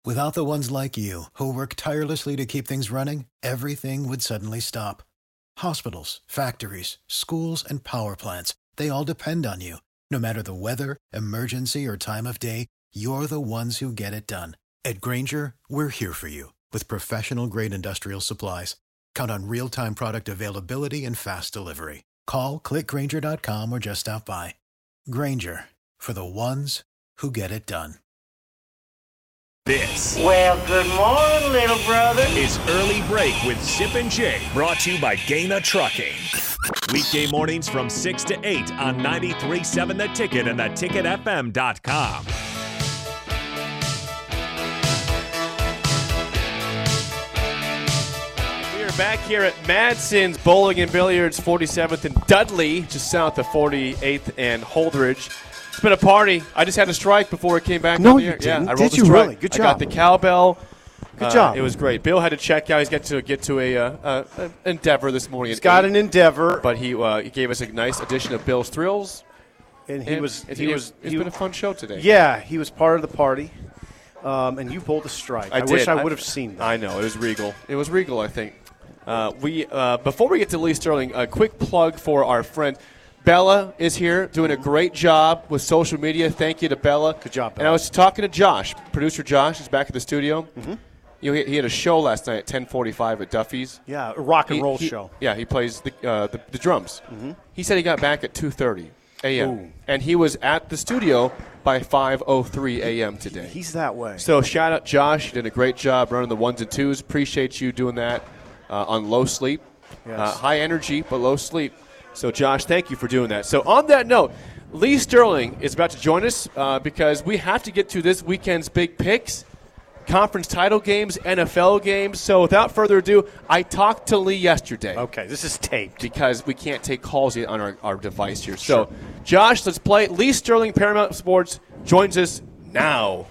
Without the ones like you, who work tirelessly to keep things running, everything would suddenly stop. Hospitals, factories, schools, and power plants, they all depend on you. No matter the weather, emergency, or time of day, you're the ones who get it done. At Grainger, we're here for you with professional-grade industrial supplies. Count on real-time product availability and fast delivery. Call, clickgrainger.com, or just stop by. Grainger, for the ones who get it done. This Well, good morning, little brother. is Early Break with Zip and Jay, brought to you by Gaina Trucking. Weekday mornings from 6 to 8 on 93.7 The Ticket and theticketfm.com. We are back here at Madsen's Bowling and Billiards, 47th and Dudley, just south of 48th and Holdridge. It's been a party. I just had a strike before it came back. No, on the you air. didn't. Yeah, I rolled Did the you strike. really? Good I got job. the cowbell. Good job. It was great. Bill had to check out. He's got to get to a Endeavor this morning. He's got an Endeavor, but he gave us a nice edition of Bill's Thrills. and It's been a fun show today. Yeah, he was part of the party, and you pulled a strike. I wish did. I would have seen that. I know. It was regal. It was regal, I think. Before we get to Lee Sterling, a quick plug for our friend. Bella is here doing a great job with social media. Thank you to Bella. Good job, And Bella. I was talking to Josh. Producer Josh is back at the studio. Mm-hmm. He had a show last night at 10:45 at Duffy's. Yeah, a rock and roll He- show. Yeah, he plays the drums. Mm-hmm. He said he got back at 2:30 a.m. Ooh. And he was at the studio by 5:03 a.m. today. He's that way. So shout out Josh. You did a great job running the ones and twos. Appreciate you doing that on low sleep. Yes. High energy, but low sleep. So, Josh, thank you for doing that. So, on that note, Lee Sterling is about to join us because we have to get to this weekend's big picks, conference title games, NFL games. So, without further ado, I talked to Lee yesterday. Okay, this is taped. Because we can't take calls yet on our device here. So, Josh, let's play. Lee Sterling, Paramount Sports, joins us now.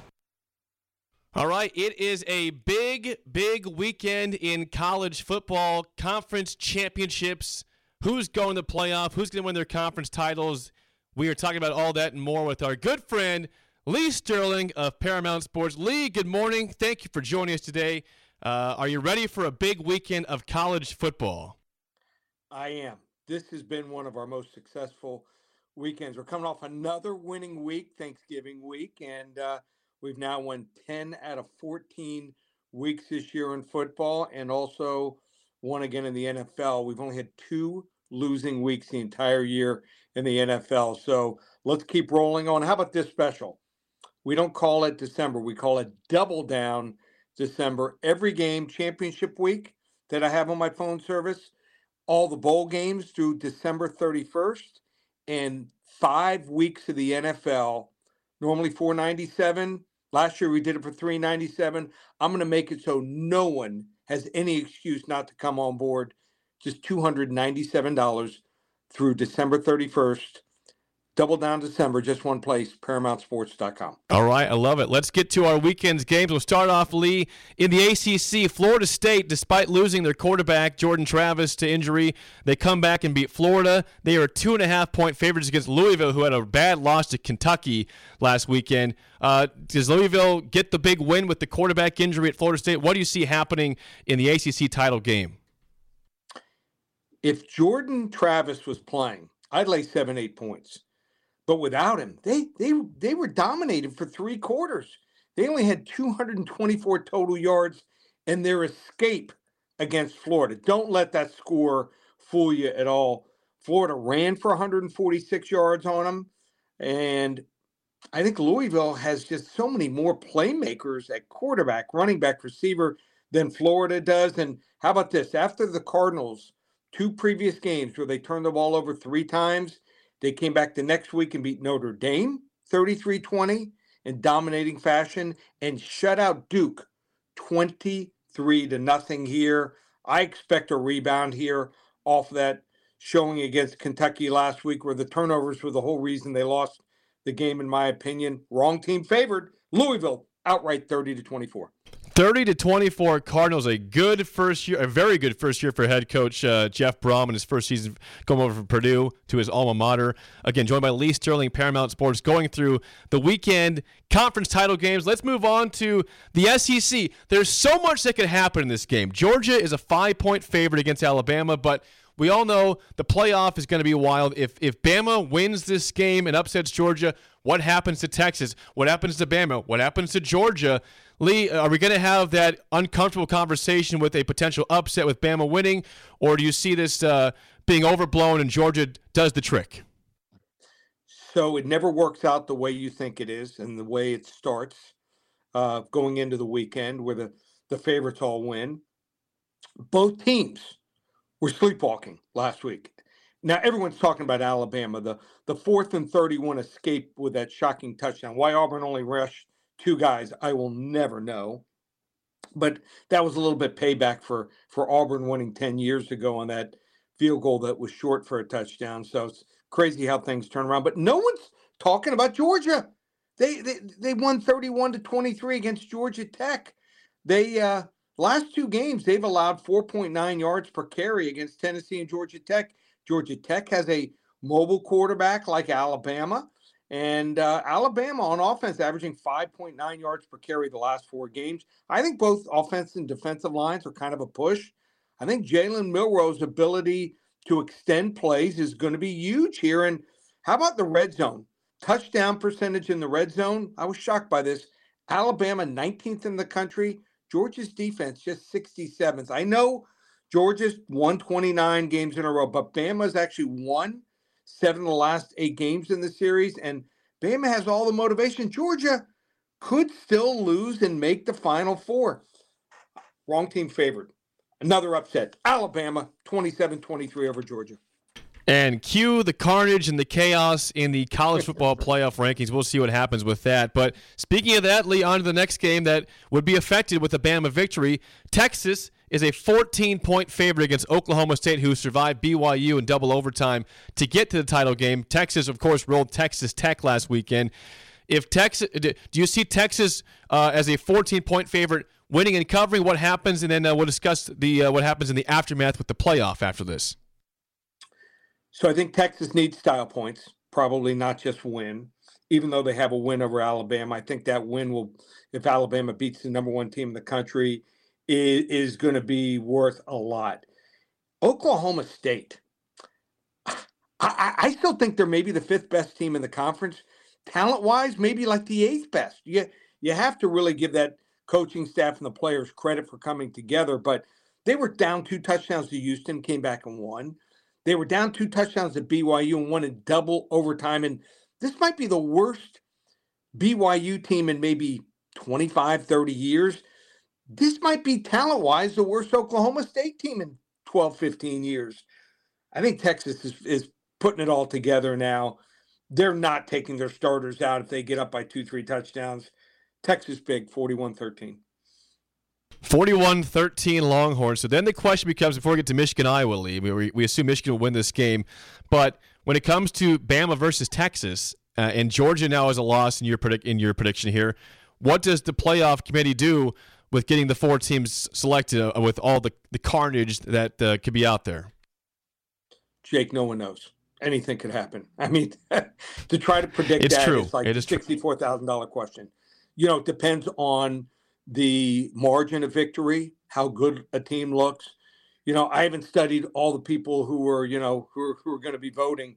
All right, it is a big weekend in college football, conference championships. Who's going to the playoff? Who's going to win their conference titles? We are talking about all that and more with our good friend, Lee Sterling of Paramount Sports. Lee, good morning. Thank you for joining us today. Are you ready for a big weekend of college football? I am. This has been one of our most successful weekends. We're coming off another winning week, Thanksgiving week, and we've now won 10 out of 14 weeks this year in football and also won again in the NFL. We've only had 2 losing weeks the entire year in the NFL. So let's keep rolling on. How about this special? We don't call it December. We call it Double Down December. Every game, championship week that I have on my phone service, all the bowl games through December 31st, and 5 weeks of the NFL, normally $4.97. Last year we did it for $3.97. I'm going to make it so no one has any excuse not to come on board. Just $297 through December 31st. Double Down December, just one place, ParamountSports.com. All right, I love it. Let's get to our weekend's games. We'll start off, Lee, in the ACC. Florida State, despite losing their quarterback, Jordan Travis, to injury, they come back and beat Florida. They are 2.5-point favorites against Louisville, who had a bad loss to Kentucky last weekend. Does Louisville get the big win with the quarterback injury at Florida State? What do you see happening in the ACC title game? If Jordan Travis was playing, I'd lay 7-8 points. But without him, they were dominated for 3 quarters. They only had 224 total yards in their escape against Florida. Don't let that score fool you at all. Florida ran for 146 yards on them. And I think Louisville has just so many more playmakers at quarterback, running back, receiver than Florida does. And how about this? After the Cardinals, 2 previous games where they turned the ball over 3 times, they came back the next week and beat Notre Dame 33-20 in dominating fashion and shut out Duke 23-0 here. I expect a rebound here off that showing against Kentucky last week where the turnovers were the whole reason they lost the game, in my opinion. Wrong team favored. Louisville outright 30-24. 30-24 Cardinals, a very good first year for head coach Jeff Brom in his first season going over from Purdue to his alma mater. Again, joined by Lee Sterling, Paramount Sports, going through the weekend conference title games. Let's move on to the SEC. There's so much that could happen in this game. Georgia is a 5-point favorite against Alabama, but we all know the playoff is going to be wild. If Bama wins this game and upsets Georgia, what happens to Texas? What happens to Bama? What happens to Georgia? Lee, are we going to have that uncomfortable conversation with a potential upset with Bama winning, or do you see this being overblown and Georgia does the trick? So it never works out the way you think it is and the way it starts going into the weekend where the favorites all win. Both teams were sleepwalking last week. Now, everyone's talking about Alabama, the 4th and 31 escape with that shocking touchdown. Why Auburn only rushed 2 guys, I will never know. But that was a little bit payback for Auburn winning 10 years ago on that field goal that was short for a touchdown. So it's crazy how things turn around. But no one's talking about Georgia. They won 31-23 against Georgia Tech. They last 2 games, they've allowed 4.9 yards per carry against Tennessee and Georgia Tech. Georgia Tech has a mobile quarterback like Alabama. And Alabama on offense averaging 5.9 yards per carry the last 4 games. I think both offense and defensive lines are kind of a push. I think Jalen Milroe's ability to extend plays is going to be huge here. And how about the red zone? Touchdown percentage in the red zone. I was shocked by this. Alabama 19th in the country. Georgia's defense just 67th. I know Georgia's won 29 games in a row, but Bama's actually won 7 of the last 8 games in the series, and Bama has all the motivation. Georgia could still lose and make the Final Four. Wrong team favored. Another upset. Alabama, 27-23 over Georgia. And cue the carnage and the chaos in the college football playoff rankings. We'll see what happens with that. But speaking of that, Lee, on to the next game that would be affected with a Bama victory. Texas is a 14-point favorite against Oklahoma State, who survived BYU in double overtime to get to the title game. Texas, of course, rolled Texas Tech last weekend. If Texas, do you see Texas as a 14-point favorite winning and covering? What happens, and then we'll discuss the what happens in the aftermath with the playoff after this. So I think Texas needs style points, probably not just win. Even though they have a win over Alabama, I think that win will, if Alabama beats the number 1 team in the country, is going to be worth a lot. Oklahoma State, I still think they're maybe the 5th best team in the conference. Talent-wise, maybe like the 8th best. You have to really give that coaching staff and the players credit for coming together, but they were down 2 touchdowns to Houston, came back and won. They were down 2 touchdowns at BYU and won in double overtime, and this might be the worst BYU team in maybe 25, 30 years. This might be talent-wise the worst Oklahoma State team in 12, 15 years. I think Texas is putting it all together now. They're not taking their starters out if they get up by 2-3 touchdowns. Texas big, 41-13. 41-13 Longhorns. So then the question becomes, before we get to Michigan, Iowa, Lee, we assume Michigan will win this game. But when it comes to Bama versus Texas, and Georgia now has a loss in your prediction here, what does the playoff committee do with getting the 4 teams selected with all the carnage that could be out there? Jake, no one knows. Anything could happen. I mean, to try to predict it's that true. is like a $64,000 question. It depends on the margin of victory, how good a team looks. I haven't studied all the people who are going to be voting.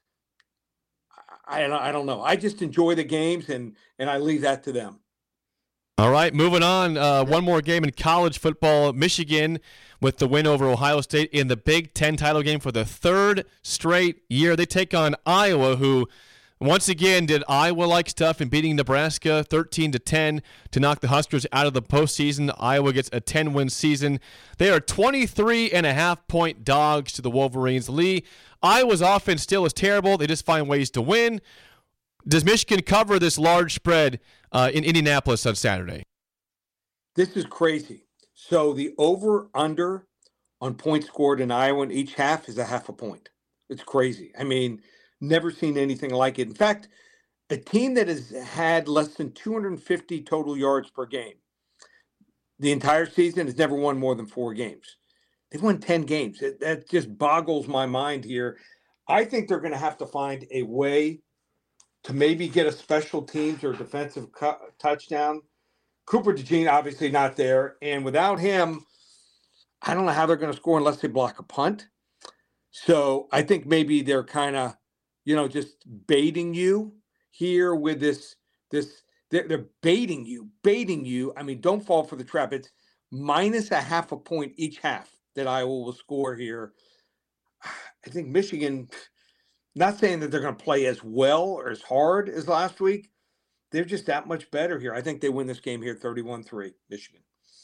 I don't know. I just enjoy the games and I leave that to them. All right, moving on. One more game in college football. Michigan with the win over Ohio State in the Big Ten title game for the 3rd straight year. They take on Iowa, who once again did Iowa-like stuff in beating Nebraska 13-10 to knock the Huskers out of the postseason. Iowa gets a 10-win season. They are 23.5-point dogs to the Wolverines. Lee, Iowa's offense still is terrible. They just find ways to win. Does Michigan cover this large spread in Indianapolis on Saturday? This is crazy. So the over-under on points scored in Iowa in each half is a half a point. It's crazy. I mean, never seen anything like it. In fact, a team that has had less than 250 total yards per game, the entire season has never won more than 4 games. They've won 10 games. That just boggles my mind here. I think they're going to have to find a way to maybe get a special teams or defensive touchdown. Cooper DeJean obviously not there. And without him, I don't know how they're going to score unless they block a punt. So I think maybe they're kind of, just baiting you here with this. They're baiting you. I mean, don't fall for the trap. It's minus a half a point each half that Iowa will score here. I think Michigan, not saying that they're going to play as well or as hard as last week. They're just that much better here. I think they win this game here 31-3, Michigan.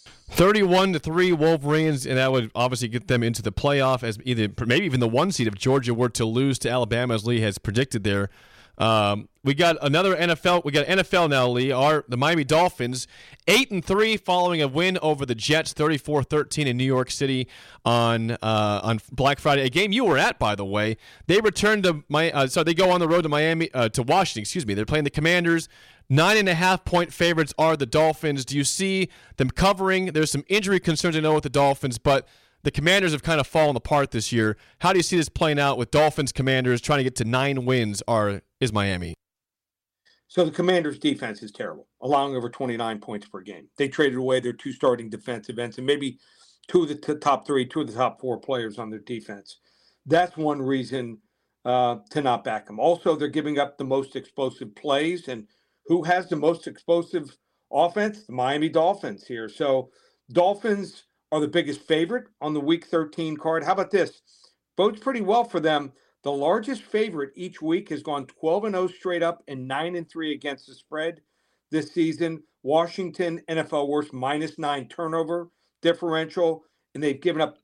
31-3 Wolverines, and that would obviously get them into the playoff as maybe even the 1 seed if Georgia were to lose to Alabama, as Lee has predicted there. We got another NFL. We got NFL now, Lee. The Miami Dolphins, 8-3 following a win over the Jets, 34-13 in New York City on Black Friday. A game you were at, by the way. They returned to they go on the road to Washington. Excuse me. They're playing the Commanders. 9.5-point favorites are the Dolphins. Do you see them covering? There's some injury concerns I know with the Dolphins, but the Commanders have kind of fallen apart this year. How do you see this playing out with Dolphins, Commanders trying to get to 9 wins is Miami? So the Commanders' defense is terrible, allowing over 29 points per game. They traded away their 2 starting defensive ends and maybe 2 of the top 4 players on their defense. That's one reason to not back them. Also, they're giving up the most explosive plays, and who has the most explosive offense? The Miami Dolphins here. So Dolphins are the biggest favorite on the Week 13 card. How about this? Bodes pretty well for them. The largest favorite each week has gone 12-0 straight up and 9-3 against the spread this season. Washington, NFL worst, -9 turnover differential, and they've given up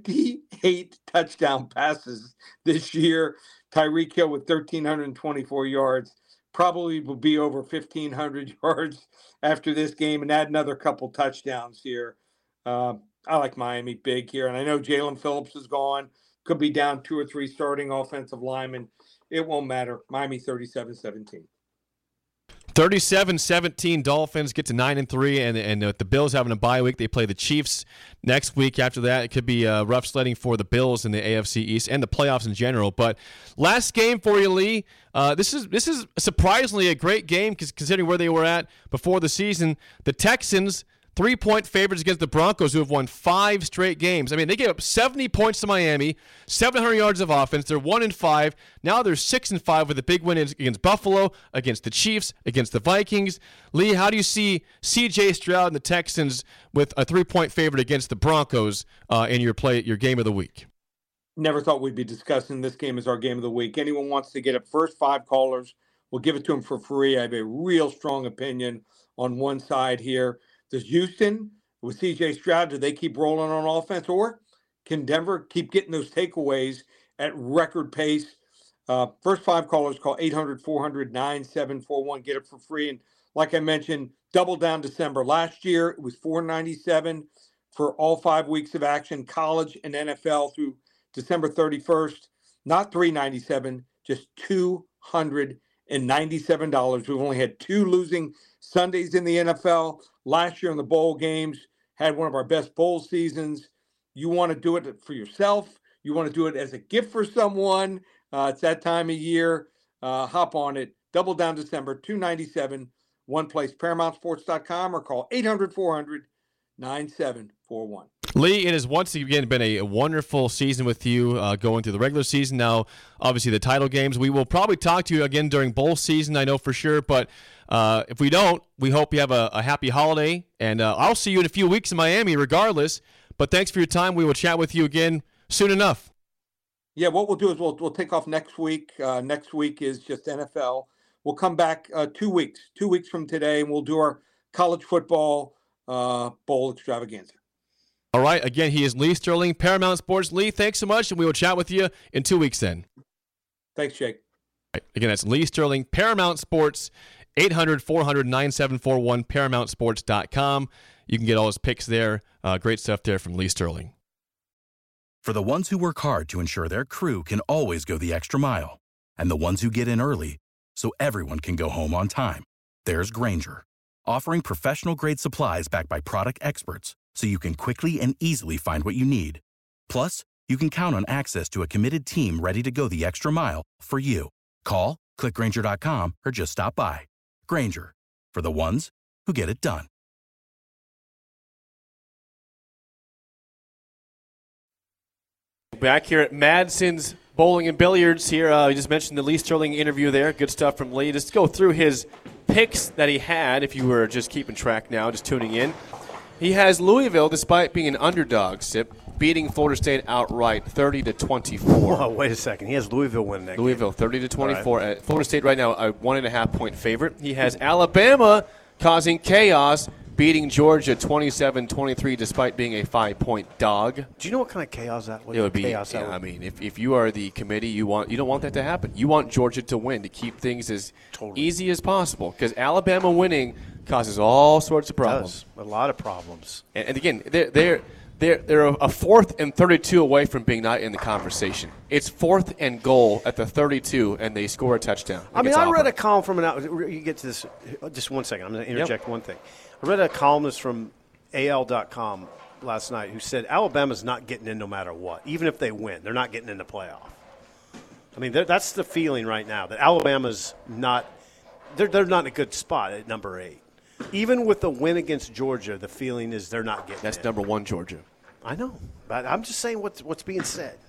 28 touchdown passes this year. Tyreek Hill with 1,324 yards. Probably will be over 1,500 yards after this game and add another couple touchdowns here. I like Miami big here. And I know Jalen Phillips is gone. Could be down 2 or 3 starting offensive linemen. It won't matter. Miami 37-17. 37-17 Dolphins get to 9-3, and the Bills having a bye week. They play the Chiefs next week. After that, it could be rough sledding for the Bills in the AFC East and the playoffs in general. But last game for you, Lee. This is surprisingly a great game considering where they were at before the season. The Texans, 3-point favorites against the Broncos, who have won 5 straight games. I mean, they gave up 70 points to Miami, 700 yards of offense. They're 1-5. Now they're 6-5 with a big win against Buffalo, against the Chiefs, against the Vikings. Lee, how do you see C.J. Stroud and the Texans with a 3-point favorite against the Broncos in your game of the week? Never thought we'd be discussing this game as our game of the week. Anyone wants to get it, first 5 callers, we'll give it to them for free. I have a real strong opinion on one side here. Does Houston, with C.J. Stroud, do they keep rolling on offense? Or can Denver keep getting those takeaways at record pace? First 5 callers, call 800-400-9741. Get it for free. And like I mentioned, double down December. Last year, it was $497 for all 5 weeks of action, college and NFL through December 31st. Not $397, just $297. We've only had 2 losing Sundays in the NFL. Last year in the bowl games, had one of our best bowl seasons. You want to do it for yourself. You want to do it as a gift for someone. It's that time of year. Hop on it. Double down December, $297. One place, ParamountSports.com, or call 800-400-9741. Lee, it has once again been a wonderful season with you going through the regular season. Now, obviously, the title games. We will probably talk to you again during bowl season, I know for sure. But if we don't, we hope you have a happy holiday. And I'll see you in a few weeks in Miami regardless. But thanks for your time. We will chat with you again soon enough. Yeah, what we'll do is we'll take off next week. Next week is just NFL. We'll come back 2 weeks from today, and we'll do our college football bowl extravaganza. All right. Again, he is Lee Sterling, Paramount Sports. Lee, thanks so much, and we will chat with you in 2 weeks then. Thanks, Jake. Right. Again, that's Lee Sterling, Paramount Sports, 800-400-9741, ParamountSports.com. You can get all his picks there. Great stuff there from Lee Sterling. For the ones who work hard to ensure their crew can always go the extra mile, and the ones who get in early so everyone can go home on time, there's Grainger, offering professional-grade supplies backed by product experts so you can quickly and easily find what you need. Plus, you can count on access to a committed team ready to go the extra mile for you. Call, click Grainger.com, or just stop by. Grainger, for the ones who get it done. Back here at Madsen's Bowling and Billiards here. You just mentioned the Lee Sterling interview there. Good stuff from Lee. Just go through his picks that he had if you were just keeping track now, just tuning in. He has Louisville, despite being an underdog, Sip, beating Florida State outright 30-24. Whoa, wait a second. He has Louisville winning that Louisville, game. 30-24. Right. Florida State right now a 1.5-point favorite. He has Alabama causing chaos, beating Georgia 27-23 despite being a 5-point dog. Do you know what kind of chaos that would be? It would be. I mean, if you are the committee, you don't want that to happen. You want Georgia to win to keep things as easy as possible, because Alabama winning causes all sorts of problems. It does. A lot of problems. And again, they're a 4th and 32 away from being not in the conversation. It's 4th and goal at the 32, and they score a touchdown. I mean, I read a column from you get to this. Just 1 second. I'm going to interject one thing. I read a columnist from AL.com last night who said Alabama's not getting in no matter what. Even if they win, they're not getting in the playoff. I mean, that's the feeling right now, that Alabama's not – they're not in a good spot at number 8. Even with the win against Georgia, the feeling is they're not getting That's in. number 1 Georgia. I know, but I'm just saying what's being said.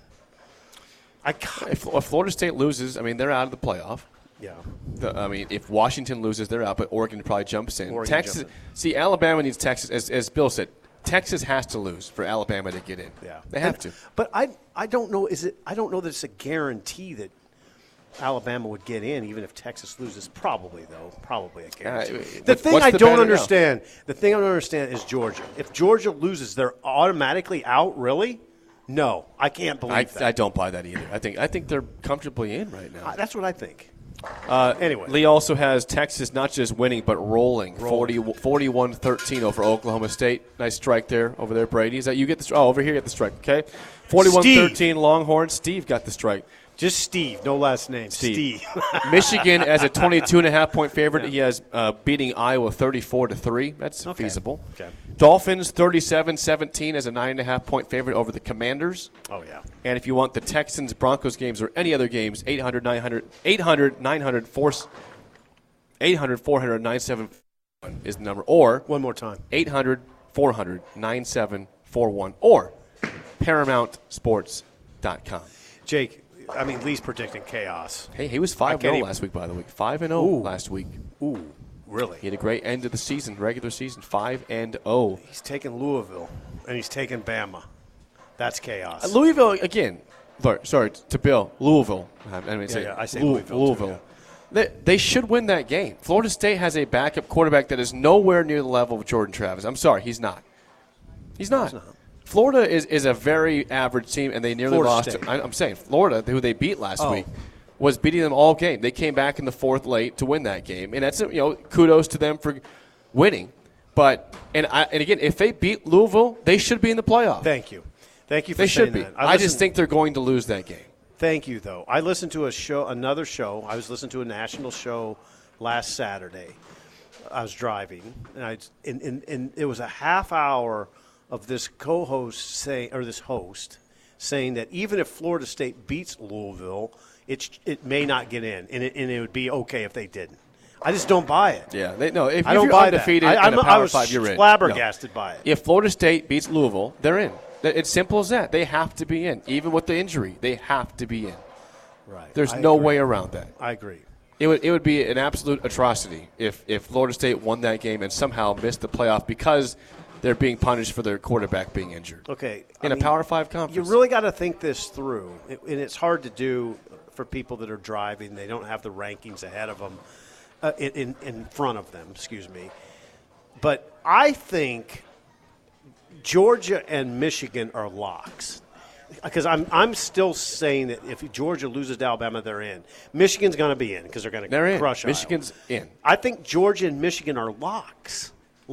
If Florida State loses, I mean, they're out of the playoff. Yeah. If Washington loses, they're out, but Oregon probably jumps in. Texas. See, Alabama needs Texas. As Bill said, Texas has to lose for Alabama to get in. Yeah. They have to. But I don't know. I don't know that it's a guarantee that Alabama would get in, even if Texas loses. Probably a guarantee. The thing I don't understand is Georgia. If Georgia loses, they're automatically out. Really? No, I can't believe that. I don't buy that either. I think they're comfortably in right now. That's what I think. Anyway, Lee also has Texas not just winning but rolling. 41-13 over Oklahoma State. Nice strike there over there, Brady. Is that you get the strike? Oh, over here you get the strike. Okay, 41-13 Longhorns. Steve got the strike. Just Steve, no last name. Steve. Michigan as a 22.5-point favorite. Yeah. He has beating Iowa 34-3. That's feasible. Okay. Dolphins 37-17 as a 9.5-point favorite over the Commanders. Oh yeah. And if you want the Texans Broncos games or any other games, 800 400 is the number, or one more time 800 400 9741 or ParamountSports.com. Jake. I mean, Lee's predicting chaos. Hey, he was 5-0 last week, by the way. 5-0 last week. Ooh, really? He had a great end of the season, regular season, 5-0. He's taking Louisville, and he's taking Bama. That's chaos. Louisville, again, sorry, to Bill, Louisville. I say Louisville. Too, they should win that game. Florida State has a backup quarterback that is nowhere near the level of Jordan Travis. I'm sorry, he's not. He's not. Florida is a very average team, and they nearly lost. I'm saying Florida, who they beat last week, was beating them all game. They came back in the 4th late to win that game, and that's kudos to them for winning. But and again, if they beat Louisville, they should be in the playoff. Thank you for they saying should be. that. I just think they're going to lose that game. Thank you, though. I listened to another show. I was listening to a national show last Saturday. I was driving, and it was a half hour of this host saying that even if Florida State beats Louisville, it may not get in, and it would be okay if they didn't. I just don't buy it. Yeah, if I don't you're buy undefeated that. in a Power 5, you're in. Flabbergasted by it. If Florida State beats Louisville, they're in. It's simple as that. They have to be in, even with the injury. They have to be in. Right. There's no way around that. I agree. It would be an absolute atrocity if Florida State won that game and somehow missed the playoff because they're being punished for their quarterback being injured. Okay. In a Power 5 conference. You really got to think this through, and it's hard to do for people that are driving. They don't have the rankings ahead of them, in front of them, excuse me. But I think Georgia and Michigan are locks. Because I'm still saying that if Georgia loses to Alabama, they're in. Michigan's going to be in because they're going to crush Iowa. Michigan's in. I think Georgia and Michigan are locks.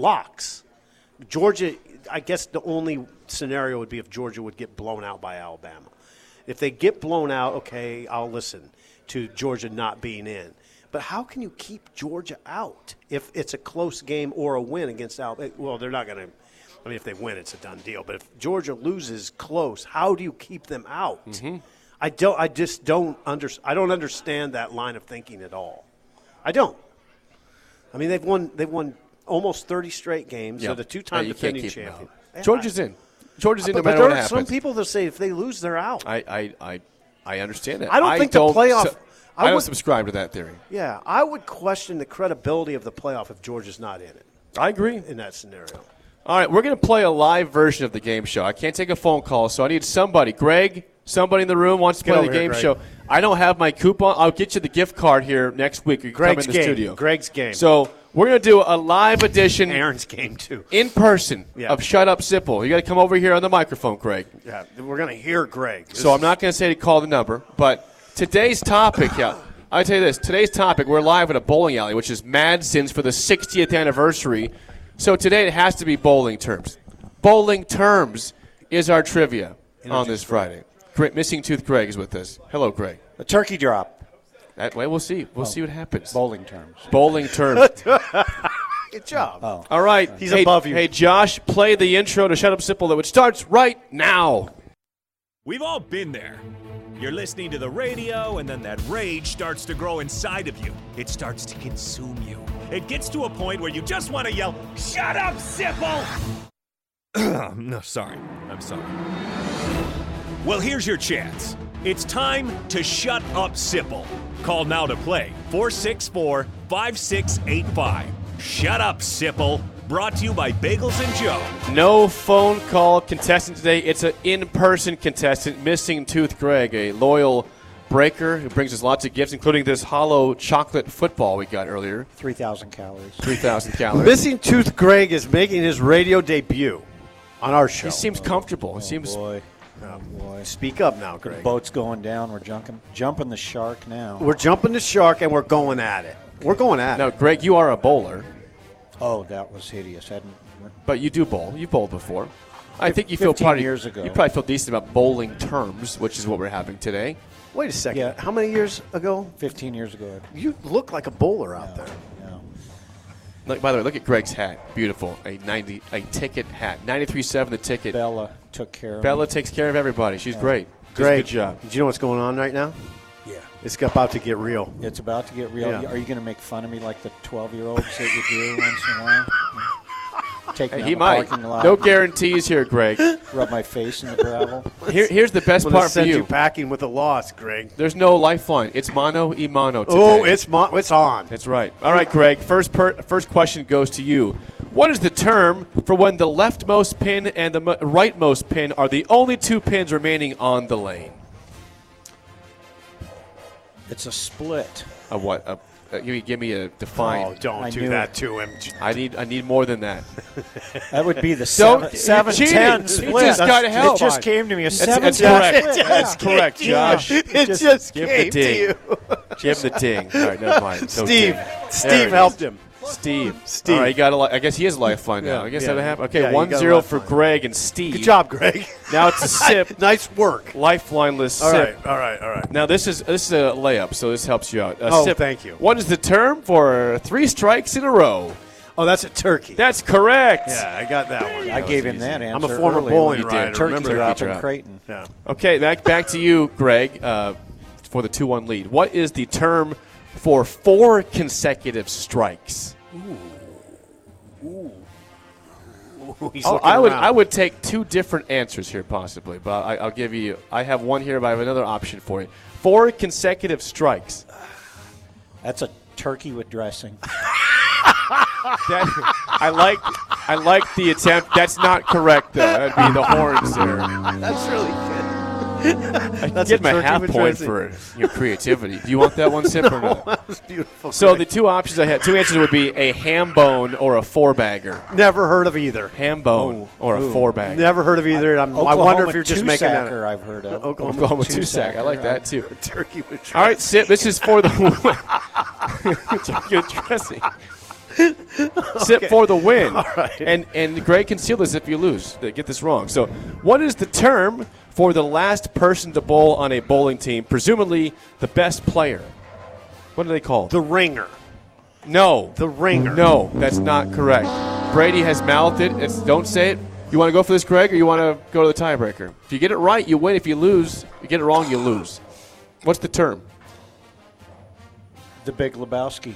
Georgia, I guess the only scenario would be if Georgia would get blown out by Alabama. If they get blown out, okay, I'll listen to Georgia not being in. But how can you keep Georgia out if it's a close game or a win against Alabama? Well, they're not going to. I mean, if they win, it's a done deal. But if Georgia loses close, how do you keep them out? Mm-hmm. I don't understand that line of thinking at all. I don't. I mean, they've won almost 30 straight games. Yep. They're the two-time defending champion. Georgia's in. Georgia's in no But matter there what are happens. some people that say if they lose, they're out. I understand that. I don't think the playoff. I don't subscribe to that theory. Yeah, I would question the credibility of the playoff if Georgia's not in it. I agree. In that scenario. All right, we're going to play a live version of the game show. I can't take a phone call, so I need somebody. Greg, somebody in the room wants to play the game show. I don't have my coupon. I'll get you the gift card here next week. You can come in the studio. Greg's game. So we're going to do a live edition. Aaron's game, too. In person of Shut Up Sipple. You got to come over here on the microphone, Greg. Yeah, we're going to hear Greg. So I'm not going to say to call the number, but today's topic, I'll tell you this. Today's topic, we're live at a bowling alley, which is Madsen's for the 60th anniversary. So today it has to be bowling terms. Bowling terms is our trivia on this Friday. Missing Tooth Greg is with us. Hello, Greg. A turkey drop. That way, we'll see. We'll see what happens. Bowling terms. Bowling terms. Good job. Oh. All right. He's above you. Hey, Josh, play the intro to Shut Up Sipple, which starts right now. We've all been there. You're listening to the radio, and then that rage starts to grow inside of you. It starts to consume you. It gets to a point where you just want to yell, "Shut up, Sipple!" No, sorry. I'm sorry. Well, here's your chance. It's time to shut up, Sipple. Call now to play 464-5685. Shut up, Sipple. Brought to you by Bagels and Joe. No phone call contestant today. It's an in-person contestant, Missing Tooth Greg, a loyal breaker who brings us lots of gifts, including this hollow chocolate football we got earlier. 3,000 calories. 3,000 calories. Missing Tooth Greg is making his radio debut on our show. He seems comfortable. Boy. Oh, boy. Speak up now, Greg. The boat's going down. We're jumping the shark now. We're jumping the shark, and we're going at it. We're going at Now, it. Greg, you are a bowler. Oh, that was hideous. But you do bowl. You've bowled before. I think you 15 years ago. You probably feel decent about bowling terms, which is what we're having today. Wait a second. Yeah. How many years ago? 15 years ago. You look like a bowler out there. Yeah. Look, by the way, look at Greg's hat. Beautiful. A ticket hat. 93.7 the ticket. Bella took care of Bella me. takes care of everybody. She's great. Does a Greg, good job. do you know what's going on right now? Yeah. It's about to get real. It's about to get real. Yeah. Are you going to make fun of me like the 12-year-olds that you do once in a while? Take me out He in the might. parking lot, No guarantees here, Greg. rub my face in the gravel. Here's the best I'm going to part for send you you. packing with a loss, Greg. There's no lifeline. It's mano y mano today. Oh, it's on. That's right. All right, Greg. First question goes to you. What is the term for when the leftmost pin and the rightmost pin are the only two pins remaining on the lane? It's a split. A what? Give me a define. Oh, don't I do knew that it. to him. I need more than that. That would be the Don't- 7-10 cheating. split. You just gotta help. It just came to me. A That's 7-10 correct. split. That's correct, Josh. It just Give came the to ding. you. Give the ding. All right, never mind. No Steve. ding. There Steve it helped is. him. Steve. Steve. All right, you got I guess he has a lifeline now. Yeah, I guess yeah. that'll happen. Okay, Yeah, you got a 1-0 for lifeline. Greg and Steve. Good job, Greg. Now it's a sip. Nice work. Lifelineless All sip. right, all right. Now this is a layup, so this helps you out. Oh, sip. thank you. What is the term for 3 strikes in a row? Oh, that's a turkey. That's correct. Yeah, I got that one. I gave him that answer. I'm a former earlier bowling when you rider. did. Turkey Remember drop that. in Creighton. Yeah. Okay, back to you, Greg, for the 2-1 lead. What is the term for 4 consecutive strikes? He's Oh, looking I around. would take 2 different answers here possibly, but I'll give you. I have one here, but I have another option for you. 4 consecutive strikes. That's a turkey with dressing. I like the attempt. That's not correct though. That'd be the horns there. That's really good. I That's give a him a turkey half with point dressing. for your creativity. Do you want that one, Sip, or not? That was beautiful. So Greg. the 2 options I had, 2 answers would be a ham bone or a 4-bagger. Never heard of either. Ham bone or a 4-bagger. Never heard of either. I wonder if you're just making that. Oklahoma I've heard of. Oklahoma 2-sack. I like that too. Turkey with All right, Sip. This is for the good dressing. Sip for the win. All right. And Greg can seal this if you lose. Get this wrong. So, what is the term for the last person to bowl on a bowling team? Presumably, the best player. What are they called? The Ringer. No. The Ringer. No, that's not correct. Brady has mouthed it. Don't say it. You want to go for this, Greg, or you want to go to the tiebreaker? If you get it right, you win. If you lose, you get it wrong, you lose. What's the term? The Big Lebowski.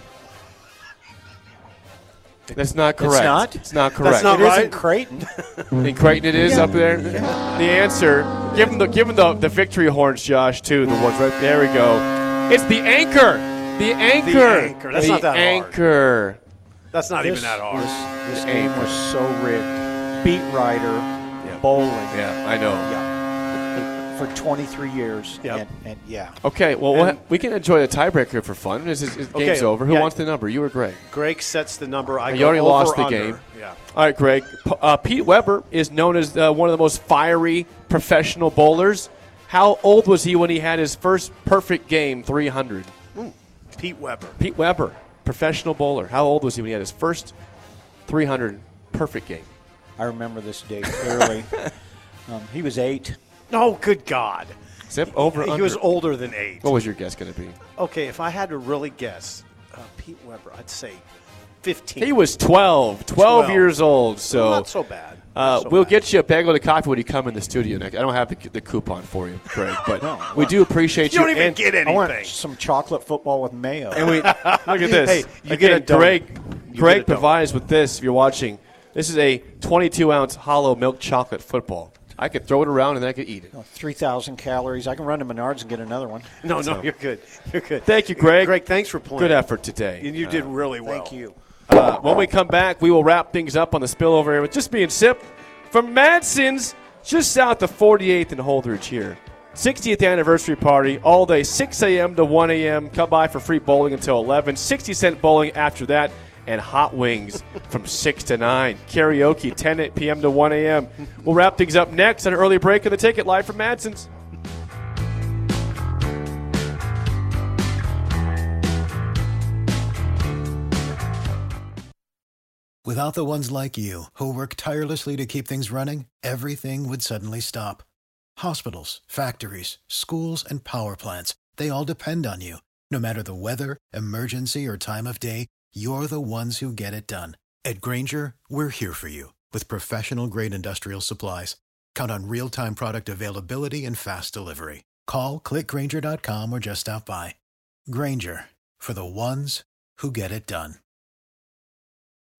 That's not correct. It's not? It's not correct. That's not It right. is in Creighton. In Creighton it is up there. The answer, give him the victory horns, Josh, too. The ones right there we go. It's the anchor. The anchor. The anchor. That's not that hard. Anchor. That's not even that hard. This game was so rigged. Beat writer, bowling. Yeah, I know. Yeah. For 23 years. Yep. And yeah. Okay, well, we can enjoy the tiebreaker for fun. This game's over. Who wants the number? You or Greg? Greg sets the number. You already lost the under. game. Yeah. All right, Greg. Pete Weber is known as one of the most fiery professional bowlers. How old was he when he had his first perfect game, 300? Pete Weber. Pete Weber, professional bowler. How old was he when he had his first 300 perfect game? I remember this day clearly. He was 8. Oh, good God. Zip over He under. was older than 8. What was your guess going to be? Okay, if I had to really guess, Pete Weber, I'd say 15. He was 12. 12 years old. So not so bad. We'll get you a bagel of coffee when you come in the studio next. I don't have the coupon for you, Greg, but we do appreciate You you. don't even get I want anything. some chocolate football with mayo. And we look at this. Hey, you Again, get a donut. Greg You get a donut. provides with this. If you're watching, this is a 22-ounce hollow milk chocolate football. I could throw it around and I could eat it. 3,000 calories. I can run to Menards and get another one. No, you're good. You're good. Thank you, Greg. Greg, thanks for playing. Good effort today. And you did really well. Thank you. When we come back, we will wrap things up on the spillover here with Just Being Sip from Madsen's, just south of 48th and Holdridge here. 60th anniversary party all day, 6 a.m. to 1 a.m. Come by for free bowling until 11. 60-cent bowling after that, and hot wings from 6 to 9. Karaoke 10 p.m. to 1 a.m. We'll wrap things up next on an early break of the ticket live from Madsen's. Without the ones like you, who work tirelessly to keep things running, everything would suddenly stop. Hospitals, factories, schools, and power plants, they all depend on you. No matter the weather, emergency, or time of day, you're the ones who get it done. At Grainger, we're here for you with professional-grade industrial supplies. Count on real-time product availability and fast delivery. Call, click Grainger.com, or just stop by. Grainger, for the ones who get it done.